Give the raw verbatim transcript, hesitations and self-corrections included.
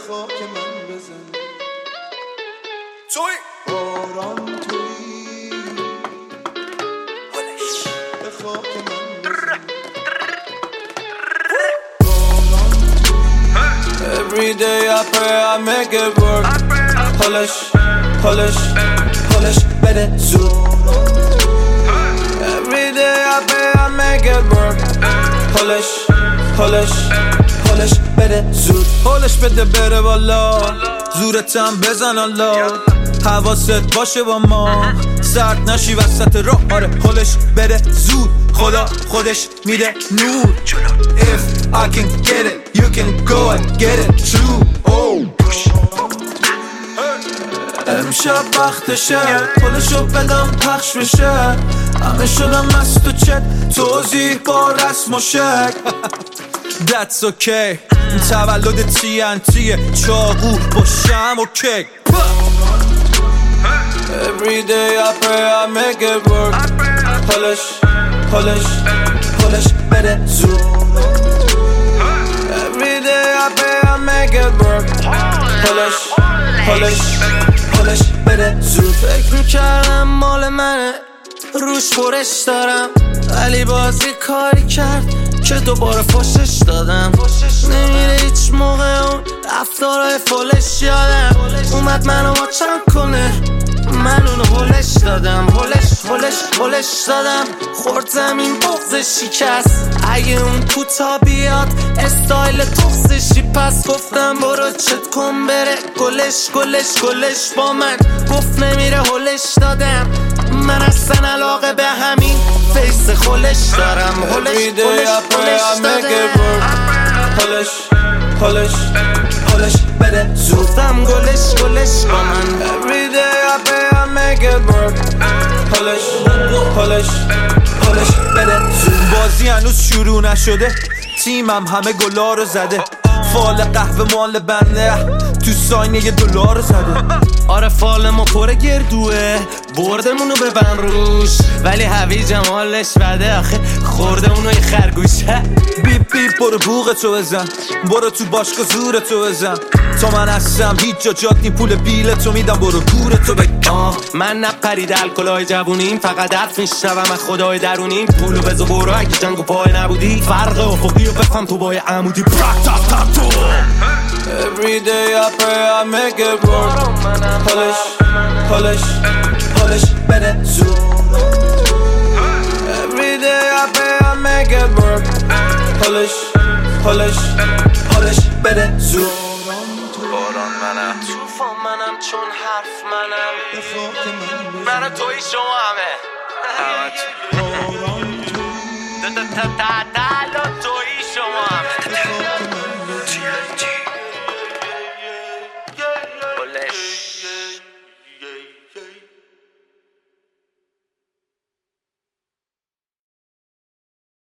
خاک من بزن توی باران توی به خاک من بزن Every day I pray I make it work Polish, polish, polish بده زود Every day I pray I make it work Polish, polish, polish بده زود پولش بده بره بالا زورتم بزن الله حواست باشه با ما سرد نشی وسط راه آره پولش بده زود خدا خودش میده نور If I can get it you can go and get it too oh امشب وقتشه پولشو بدم پخش بشه همه شدم از تو چت توضیح با رسم و شک That's okay تولد تی ان تیه چاقو با شم و کیک Every day I pray I make it work Polish, polish, polish بده زود Every day I pray I make it work Polish, polish, polish بده زود فکر میکردم مال منه روش برش دارم ولی بازی کاری کرد که دوباره فوشش دادم نمیره هیچ موقع اون رفتارهای فولش یادم اومد منو واچم کنه من اونو هولش دادم هولش هولش هولش دادم خورد زمین بغز شکست اگه اون کوتا بیاد استایل تخصشی پس گفتم برو چت کن بره گلش گلش گلش با من گفت نمیره هولش دادم من اصلا علاقه به همین فیس خولش دارم هولش هولش هولش دادم هولش هولش هولش بده زودم گلش گلش با من Every day I pray I make it work هولش هولش هولش بده زود بازی هنوز شروع نشده تیمم همه گلا رو زده فال قهوه مال بنده تو ساینه یه دلار زده آره فال ما پر گردوه بردمونو ببن روش ولی هویجم حالش بده آخه خورده اونو یه خرگوشه بیپ بیپ برو بوغتو بزن برو تو باشگاه زورتو بزن تا من هستم هیچ جا جات نی پول بیلتو میدم برو گورتو بگم من نقرید الکلای جوونیم فقط حرف میشنوم از خدای درونیم پولو بزو برو اگه جنگو پای نبودی فرق افقی و بفهم تو بای عمودی Every day I pray I make it work Polish, polish, polish بده زود Every day I pray I make it work Polish, polish, polish بده زود باران منم توفان منم چون حرف منم به خاک من بزن من و توی شما همه باران توی تا تا تا تا